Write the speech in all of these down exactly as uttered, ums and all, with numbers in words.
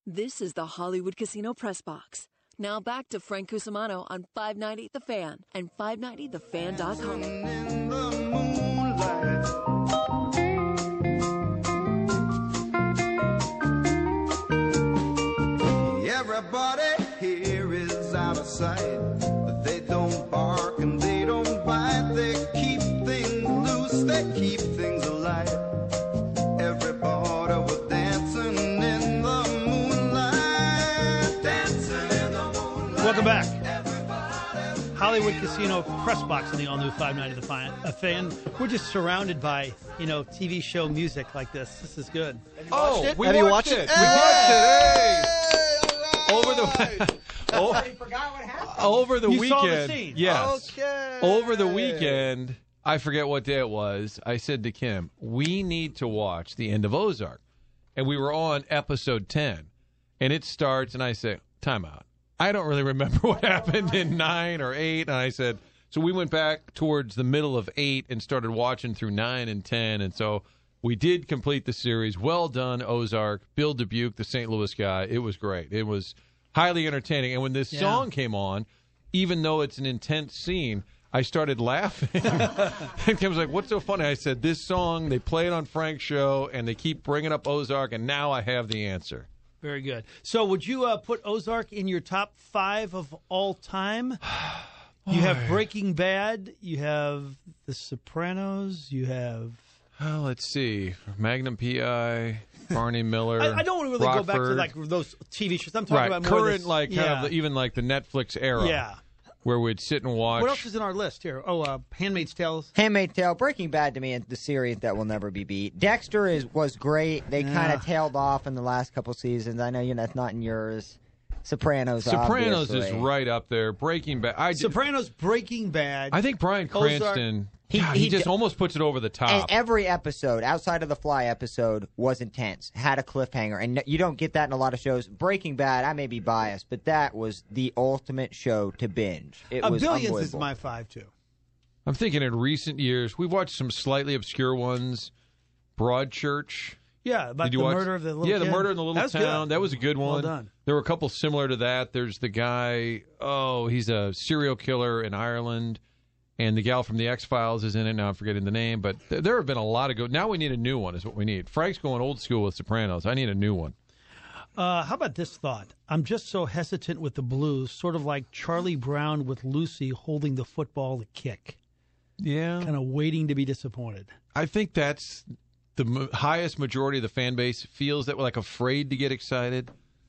This is the Hollywood Casino Press Box. Now back to Frank Cusimano on five ninety The Fan and five ninety the fan dot com. In the moonlight. Everybody here is out of sight, but they don't bark and they don't bite. They keep things loose, they keep things alive. Everybody was dancing in the moonlight, dancing in the moonlight. Welcome back. Hollywood Casino Press Box in the all-new five ninety The Fan. We're just surrounded by, you know, T V show music like this. This is good. Oh, it? we Have watched you watched it. it? We Hey! watched it. Hey! Over the oh, forgot what happened. over the You weekend. saw the scene. Yes. Okay. Over the weekend, I forget what day it was. I said to Kim, "We need to watch the end of Ozark," and we were on episode ten, and it starts, and I say, "Time out. I don't really remember what happened in nine or eight," and I said, so we went back towards the middle of eight and started watching through nine and ten, and so we did complete the series. Well done, Ozark. Bill Dubuque, the Saint Louis guy. It was great. It was highly entertaining. And when this Yeah. song came on, even though it's an intense scene, I started laughing. And Kim was like, "What's so funny?" I said, "This song, they play it on Frank's show, and they keep bringing up Ozark, and now I have the answer." Very good. So would you uh, put Ozark in your top five of all time? You have Breaking Bad. You have The Sopranos. You have... Oh, let's see. Magnum P I, Barney Miller. I, I don't want to really Rockford. go back to like those T V shows. I'm talking right. about more current, this, like kind yeah. of the, even like the Netflix era. Yeah. Where we'd sit and watch. What else is in our list here? Oh, uh, Handmaid's Tale. Handmaid's Tale, Breaking Bad to me is the series that will never be beat. Dexter is was great. They Yeah. kind of tailed off in the last couple seasons. I know you know that's not in yours. Sopranos. Sopranos obviously. is right up there. Breaking Bad. I, Sopranos, Breaking Bad. I think Bryan Ozark. Cranston. He- God, he, he just d- almost puts it over the top. And every episode, outside of the Fly episode, was intense. Had a cliffhanger, and you don't get that in a lot of shows. Breaking Bad, I may be biased, but that was the ultimate show to binge. It uh, was Billions is unbelievable. my five, too. I'm thinking in recent years, we've watched some slightly obscure ones. Broadchurch. Yeah, about Did you the watch? murder of the little Yeah, the kid. murder in the little That was town. good. That was a good one. Well done. There were a couple similar to that. There's the guy, oh, he's a serial killer in Ireland, and the gal from the X-Files is in it. Now I'm forgetting the name, but th- there have been a lot of good. Now we need a new one is what we need. Frank's going old school with Sopranos. I need a new one. Uh, how about this thought? I'm just so hesitant with the Blues, sort of like Charlie Brown with Lucy holding the football to kick, Yeah. kind of waiting to be disappointed. I think that's the m- highest majority of the fan base feels that we're like afraid to get excited,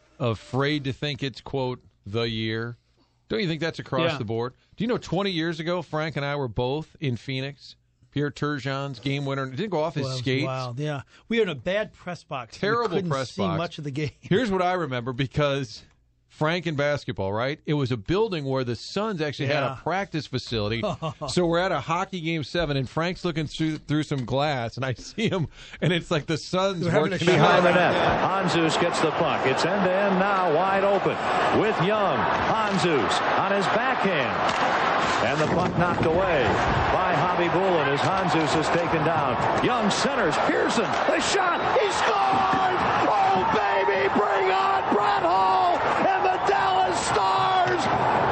afraid to think it's, quote, the year. Don't you think that's across Yeah. the board? Do you know twenty years ago, Frank and I were both in Phoenix? Pierre Turgeon's game winner. It didn't go off his Well, skates. Wild. Yeah. We were in a bad press box. Terrible we couldn't press see box. much of the game. Here's what I remember because Frank in basketball, right? It was a building where the Suns actually had Yeah. a practice facility. So we're at a hockey game seven, and Frank's looking through through some glass, and I see him, and it's like the Suns They're having working a out. Behind the net, Hanzus gets the puck. It's end-to-end now, wide open with Young. Hanzus on his backhand. And the puck knocked away by Hobby Bullen as Hanzus is taken down. Young centers, Pearson, the shot, he scored! Oh, baby, bring on Brett Hall and the Dallas Stars!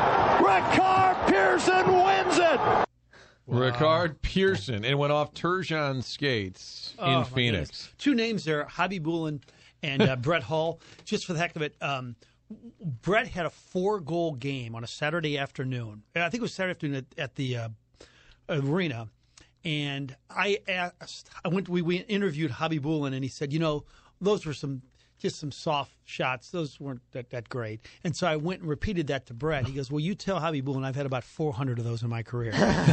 Ricard Pearson wins it! Ricard Pearson. It went off Turgeon's skates Oh, in my Phoenix. goodness. Two names there, Hobby Bullen and uh, Brett Hall. Just for the heck of it, um, Brett had a four-goal game on a Saturday afternoon. I think it was Saturday afternoon at, at the uh, arena. And I asked, I went. We, we interviewed Hobby Bullen, and he said, you know, those were some just some soft shots. Those weren't that, that great. And so I went and repeated that to Brett. He goes, well, you tell Hobby Bullen I've had about four hundred of those in my career.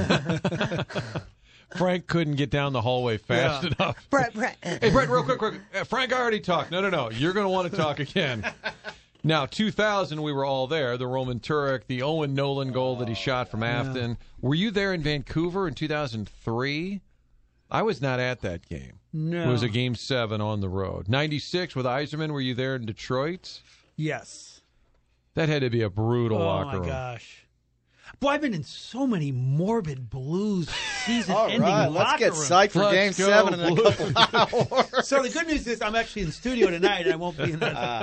Frank couldn't get down the hallway fast Yeah. enough. Brett, Brett. Hey, Brett, real quick, quick. Uh, Frank, I already talked. No, no, no. You're going to want to talk again. Now, two thousand, we were all there. The Roman Turek, the Owen Nolan goal that he shot from Afton. Were you there in Vancouver in two thousand three? I was not at that game. No. It was a game seven on the road. ninety-six with Yzerman. Were you there in Detroit? Yes. That had to be a brutal Oh, locker my room. gosh. Boy, I've been in so many morbid Blues season-ending All right, locker let's get rooms. psyched for Let's Game go, Seven in a couple hours. So the good news is I'm actually in studio tonight, and I won't be in that.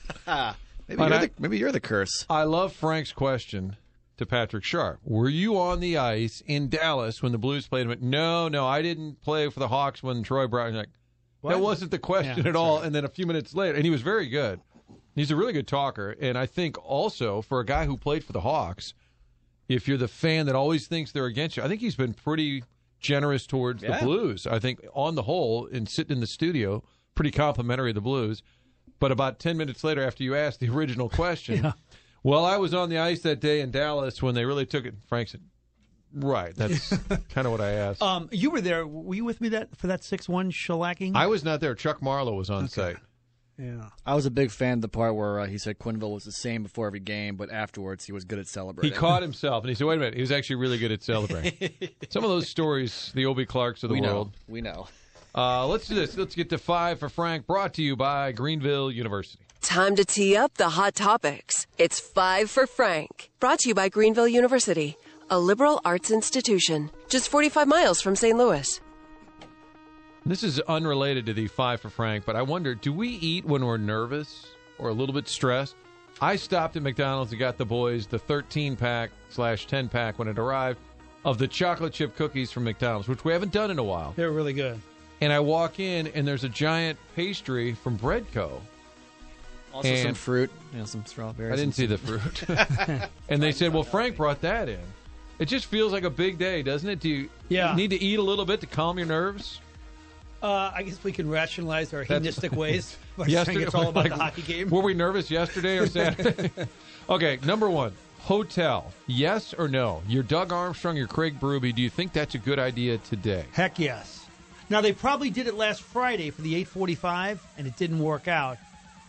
maybe, you're the, maybe you're the curse. I love Frank's question to Patrick Sharp. Were you on the ice in Dallas when the Blues played him? No, no, I didn't play for the Hawks when Troy Brown. Like, What? that wasn't the question Yeah, at all. right. And then a few minutes later, and he was very good. He's a really good talker. And I think also for a guy who played for the Hawks, if you're the fan that always thinks they're against you, I think he's been pretty generous towards Yeah. the Blues. I think on the whole, and sitting in the studio, pretty complimentary of the Blues. But about ten minutes later, after you asked the original question, Yeah. well, I was on the ice that day in Dallas when they really took it. Frank said, right, that's kind of what I asked. Um, you were there. Were you with me that for that six one shellacking? I was not there. Chuck Marlowe was on site. yeah. I was a big fan of the part where uh, he said Quenneville was the same before every game, but afterwards he was good at He celebrating. caught himself, and he said, wait a minute, he was actually really good at celebrating. Some of those stories, the Obie Clarks of the we world. know. We know. Uh, let's do this. Let's get to five for Frank, brought to you by Greenville University. Time to tee up the hot topics. It's Five for Frank. Brought to you by Greenville University, a liberal arts institution, just forty-five miles from Saint Louis. This is unrelated to the five for Frank, but I wonder, do we eat when we're nervous or a little bit stressed? I stopped at McDonald's and got the boys the thirteen-pack slash ten-pack when it arrived of the chocolate chip cookies from McDonald's, which we haven't done in a while. They're really good. And I walk in, and there's a giant pastry from Bread Co. Also And- some fruit, you know, some strawberries. I didn't see the fruit. And they said, well, Frank brought that in. It just feels like a big day, doesn't it? Do you Yeah. need to eat a little bit to calm your nerves? Uh, I guess we can rationalize our That's- hedonistic ways by Yesterday- saying it's all about like, the hockey game. Were we nervous yesterday or Saturday? Okay, number one, hotel. Yes or no? You're Doug Armstrong, you're Craig Berube. Do you think that's a good idea today? Heck yes. Now, they probably did it last Friday for the eight forty-five, and it didn't work out.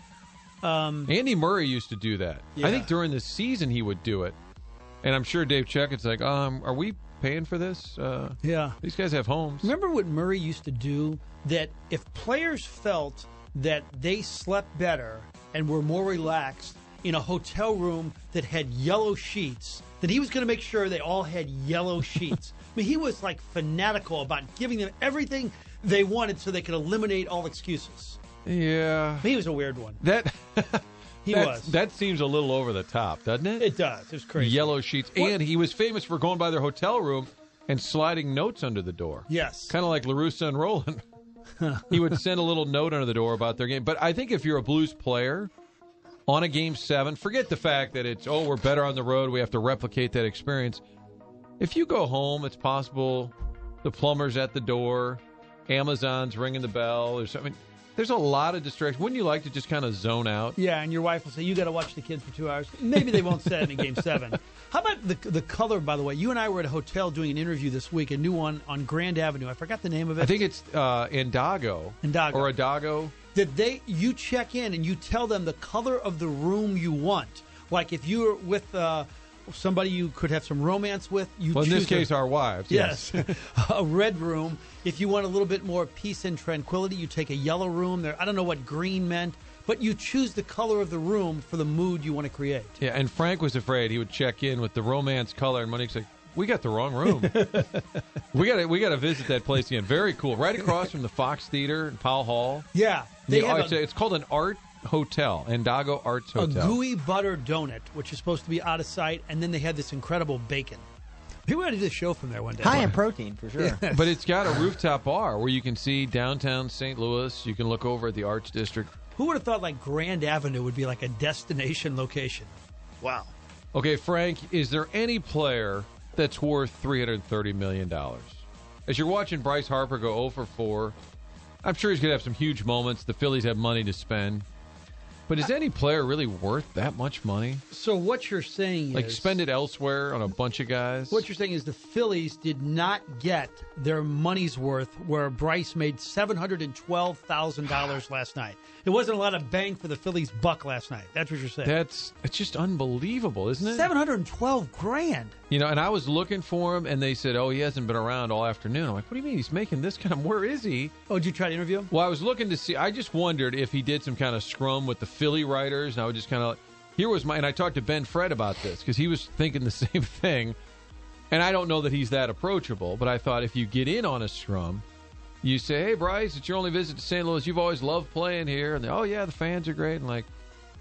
Andy Murray used to do that. Yeah. I think during the season he would do it. And I'm sure Dave Checkett's like, um, are we paying for this? Uh, Yeah. these guys have homes. Remember what Murray used to do? That if players felt that they slept better and were more relaxed in a hotel room that had yellow sheets, that he was going to make sure they all had yellow sheets. I mean, he was like fanatical about giving them everything they wanted so they could eliminate all excuses. Yeah. He was a weird one. That He that, was. That seems a little over the top, doesn't it? It does. It was crazy. Yellow sheets. What- And he was famous for going by their hotel room and sliding notes under the door. Yes. Kind of like LaRussa and Roland. He would send a little note under the door about their game. But I think if you're a Blues player on a game seven, forget the fact that it's, oh, we're better on the road, we have to replicate that experience. If you go home, it's possible the plumber's at the door, Amazon's ringing the bell or something. There's a lot of distraction. Wouldn't you like to just kind of zone out? Yeah, and your wife will say, you got to watch the kids for two hours. Maybe they won't say it in game seven. How about the the color, by the way? You and I were at a hotel doing an interview this week, a new one on Grand Avenue. I forgot the name of it. I think it's uh, Indago. Indago. Or Adago. That they, you check in and you tell them the color of the room you want. Like if you're with uh, somebody you could have some romance with, you Well, in this choose a- case, our wives. Yes, a red room. If you want a little bit more peace and tranquility, you take a yellow room. There, I don't know what green meant, but you choose the color of the room for the mood you want to create. Yeah, and Frank was afraid he would check in with the romance color, and Monique's like, "We got the wrong room. we got to we got to visit that place again. Very cool, right across from the Fox Theater in Powell Hall. Yeah, they The have art- a, it's called an art hotel, Indago Arts a Hotel. gooey butter donut, which is supposed to be out of sight, and then they had this incredible bacon. Maybe we ought to do a show from there one day. High in protein, for sure. But it's got a rooftop bar where you can see downtown Saint Louis. You can look over at the Arts District. Who would have thought like Grand Avenue would be like a destination location? Wow. Okay, Frank, is there any player that's worth three hundred thirty million dollars? As you're watching Bryce Harper go oh for four, I'm sure he's going to have some huge moments. The Phillies have money to spend. But is any player really worth that much money? So what you're saying Like, is spend it elsewhere on a bunch of guys? What you're saying is the Phillies did not get their money's worth where Bryce made seven hundred twelve thousand dollars last night. It wasn't a lot of bang for the Phillies buck last night. That's what you're saying. That's it's just unbelievable, isn't it? seven hundred twelve grand. You know, and I was looking for him, and they said, oh, he hasn't been around all afternoon. I'm like, what do you mean he's making this kind of, where is he? Oh, did you try to interview him? Well, I was looking to see, I just wondered if he did some kind of scrum with the Philly writers, and I would just kind of, here was my, and I talked to Ben Fred about this, because he was thinking the same thing, and I don't know that he's that approachable, but I thought if you get in on a scrum, you say, hey, Bryce, it's your only visit to Saint Louis, you've always loved playing here, and they, oh, yeah, the fans are great, and like,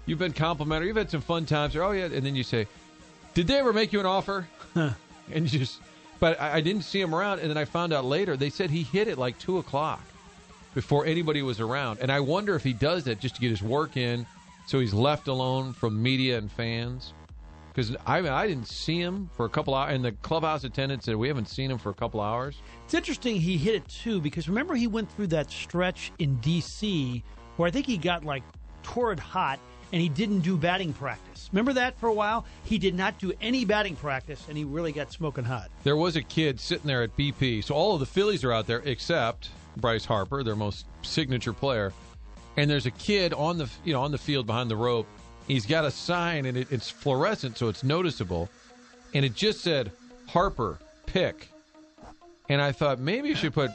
You've been complimentary. You've had some fun times. Or, oh, yeah. And then you say, did they ever make you an offer? and you just, but I, I didn't see him around. And then I found out later, they said he hit it like two o'clock before anybody was around. And I wonder if he does that just to get his work in so he's left alone from media and fans. Because I mean, I didn't see him for a couple hours. And the clubhouse attendant said, we haven't seen him for a couple hours. It's interesting he hit it, too, because remember he went through that stretch in D C where I think he got, like, torrid hot. And he didn't do batting practice. Remember that for a while? He did not do any batting practice, and he really got smoking hot. There was a kid sitting there at B P. So all of the Phillies are out there except Bryce Harper, their most signature player. And there's a kid on the you know on the field behind the rope. He's got a sign, and it, it's fluorescent, so it's noticeable. And it just said, Harper, pick. And I thought, maybe you should put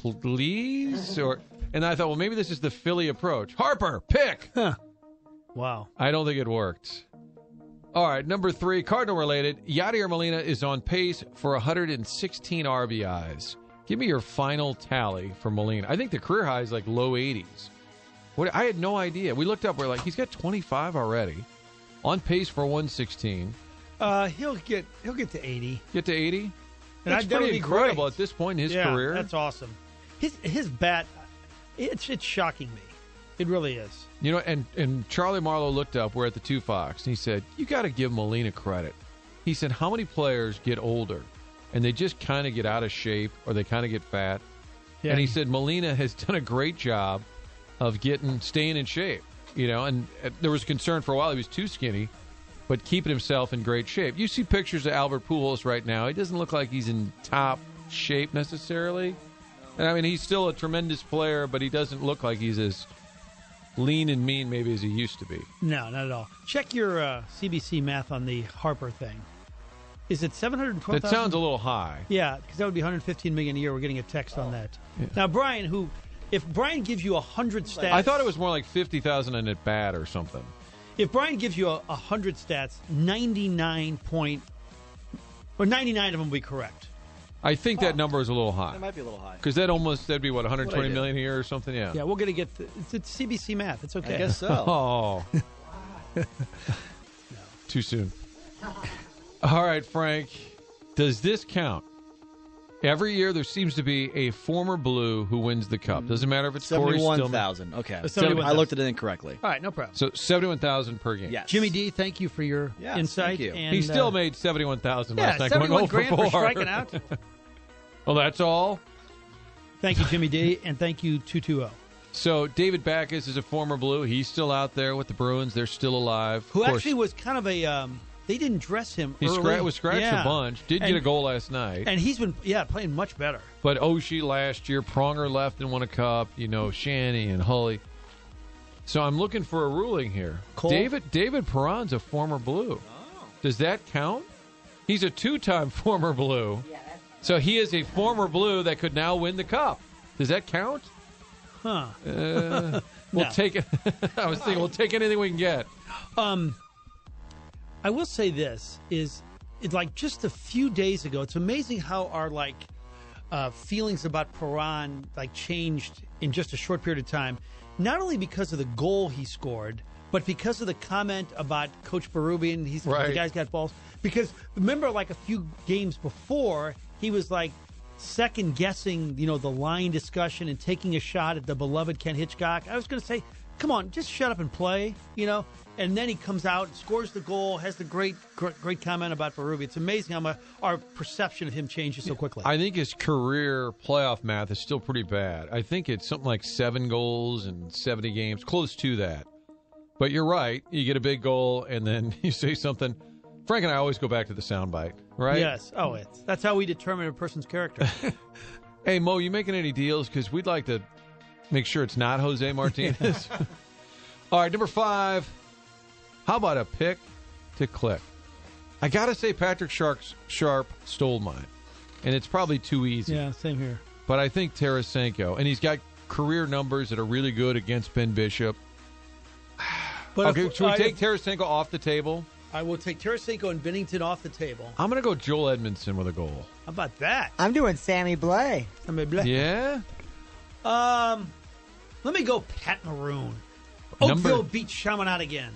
please? or And I thought, well, maybe this is the Philly approach. Harper, pick! Huh. Wow. I don't think it worked. All right, number three, Cardinal-related. Yadier Molina is on pace for one hundred sixteen R B Is. Give me your final tally for Molina. I think the career high is like low eighties. What? I had no idea. We looked up. We're like, he's got twenty-five already. On pace for one sixteen. Uh, he'll get he'll get to eighty. Get to eighty? And That's I, that pretty would be incredible great. at this point in his yeah, career. That's awesome. His his bat, it's it's shocking me. It really is. You know, and, and Charlie Marlowe looked up. We're at the Two Fox, and he said, you got to give Molina credit. He said, how many players get older, and they just kind of get out of shape, or they kind of get fat? Yeah. And he said, Molina has done a great job of getting, staying in shape. You know, and uh, there was concern for a while he was too skinny, but keeping himself in great shape. You see pictures of Albert Pujols right now. He doesn't look like he's in top shape necessarily. And I mean, he's still a tremendous player, but he doesn't look like he's as lean and mean maybe as he used to be. No, not at all. Check your uh, C B C math on the Harper thing. Is it seven hundred twelve thousand? That sounds a little high. Yeah, because that would be one hundred fifteen million dollars a year. We're getting a text on that. Yeah. Now, Brian, who, if Brian gives you one hundred stats. I thought it was more like fifty thousand an at bat or something. If Brian gives you a one hundred stats, ninety-nine point, or ninety-nine of them will be correct. I think that number is a little high. It might be a little high. Because that almost, that'd be what, one hundred twenty What I million a year or something? Yeah. Yeah, we're going to get, the, it's, it's C B C math. It's okay. I guess so. Oh. Too soon. All right, Frank. Does this count? Every year there seems to be a former Blue who wins the Cup. Doesn't matter if it's Corey seventy-one Stillman. thousand. Okay. seventy-one I looked at it incorrectly. All right, no problem. So seventy-one thousand per game. Yes. Jimmy D, thank you for your Yes, insight. thank you. And, He still uh, made seventy-one thousand yeah, last night. Going seventy-one oh for grand for four. striking out. Well, that's all. Thank you, Jimmy D, and thank you, two two zero. So David Backus is a former Blue. He's still out there with the Bruins. They're still alive. Who Of course, actually was kind of a, um, they didn't dress him he early. scra- was scratched Yeah. a bunch. Did And- get a goal last night. And he's been, yeah, playing much better. But Oshie last year, Pronger left and won a cup. You know, Shanny and Hully. So I'm looking for a ruling here. Cole? David David Perron's a former Blue. Does that count? He's a two-time former Blue. So he is a former Blue that could now win the Cup. Does that count? Huh. Uh, we'll No. take it. I was thinking we'll take anything we can get. Um, I will say this is, it's like just a few days ago. It's amazing how our like uh, feelings about Perron like changed in just a short period of time. Not only because of the goal he scored, but because of the comment about Coach Berube. He's Right. the guy's got balls. Because remember, like a few games before, he was like second guessing, you know, the line discussion and taking a shot at the beloved Ken Hitchcock. I was going to say, come on, just shut up and play, you know. And then he comes out, scores the goal, has the great, great, great comment about Berube. It's amazing how much our perception of him changes so quickly. I think his career playoff math is still pretty bad. I think it's something like seven goals in seventy games, close to that. But you're right. You get a big goal, and then you say something. Frank and I always go back to the soundbite, right? Yes. Oh, it's that's how we determine a person's character. Hey, Mo, you making any deals? Because we'd like to make sure it's not Jose Martinez. All right, number five. How about a pick to click? I got to say Patrick Sharp, Sharp stole mine, and it's probably too easy. Yeah, same here. But I think Tarasenko, and he's got career numbers that are really good against Ben Bishop. But Okay, if- should we I- take Tarasenko off the table? I will take Tarasenko and Bennington off the table. I'm going to go Joel Edmondson with a goal. How about that? I'm doing Sammy Blay. I mean, blah. Yeah? Um, let me go Pat Maroon. Oakville Number- beats Chaminade again.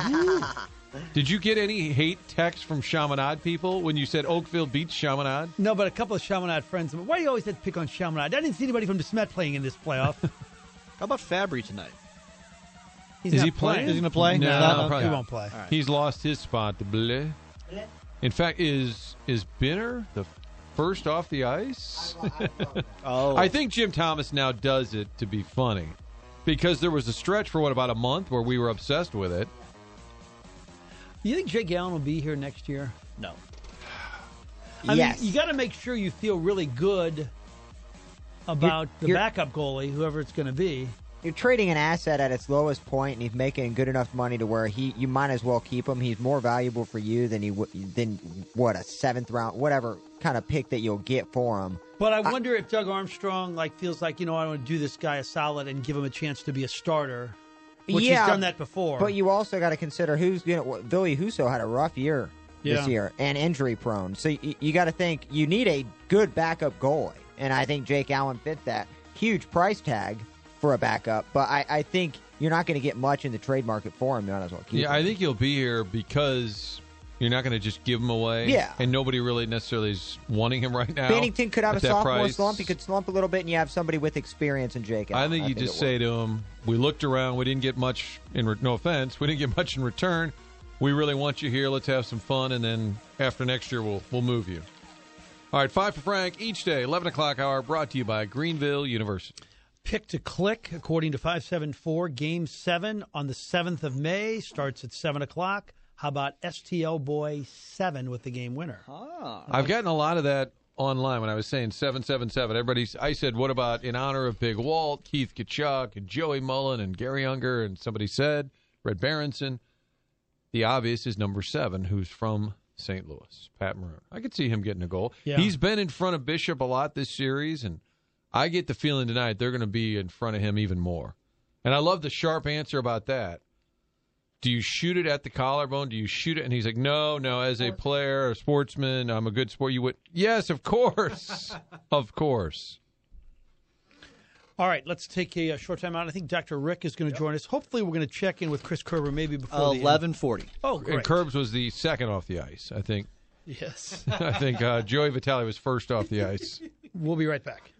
Did you get any hate texts from Chaminade people when you said Oakville beats Chaminade? No, but a couple of Chaminade friends. Why do you always have to pick on Chaminade? I didn't see anybody from DeSmet playing in this playoff. How about Fabry tonight? He's Is not he playing? Is he going to play? No, Not- probably he not. won't play. All right. He's lost his spot to Bleh. In fact, is is Binner the first off the ice? Oh, I think Jim Thomas now does it to be funny because there was a stretch for, what, about a month where we were obsessed with it. You think Jake Allen will be here next year? no. I Yes. mean, you got to make sure you feel really good about the you're- backup goalie, whoever it's going to be. You're trading an asset at its lowest point, and he's making good enough money to where he you might as well keep him. He's more valuable for you than he w- than what a seventh round, whatever kind of pick that you'll get for him. But I wonder if Doug Armstrong like feels like, you know, I want to do this guy a solid and give him a chance to be a starter, which Yeah, he's done that before. But you also got to consider who's going to. Billy Husso had a rough year this Yeah. year and injury prone. So you, you got to think you need a good backup goalie, and I think Jake Allen fit that. Huge price tag for a backup, but I, I think you're not going to get much in the trade market for him. You might as well keep Yeah, him. I think he'll be here because you're not going to just give him away. Yeah. And nobody really necessarily is wanting him right now. Bennington could have at a that sophomore price. slump. He could slump a little bit, and you have somebody with experience in Jake I Allen. think you just it say works. to him, we looked around, we didn't get much in re- no offense, we didn't get much in return. We really want you here. Let's have some fun, and then after next year, we'll we'll move you. All right, Five for Frank each day, eleven o'clock hour, brought to you by Greenville University. Pick to click, according to five seven four, Game seven on the seventh of May starts at seven o'clock. How about S T L Boy seven with the game winner? I've gotten a lot of that online when I was saying seven seven seven. Everybody's, I said, what about in honor of Big Walt, Keith Kachuk, and Joey Mullen, and Gary Unger, and somebody said, Red Berenson. The obvious is number seven, who's from Saint Louis, Pat Maroon. I could see him getting a goal. Yeah. He's been in front of Bishop a lot this series, and I get the feeling tonight they're going to be in front of him even more. And I love the sharp answer about that. Do you shoot it at the collarbone? Do you shoot it? And he's like, no, no, as a player, a sportsman, I'm a good sport. You would. Yes, of course. Of course. All right, let's take a, a short time out. I think Doctor Rick is going to join us. Hopefully, we're going to check in with Chris Kerber maybe before the end. eleven forty. Oh, And great. Curbs was the second off the ice, I think. Yes. I think uh, Joey Vitale was first off the ice. We'll be right back.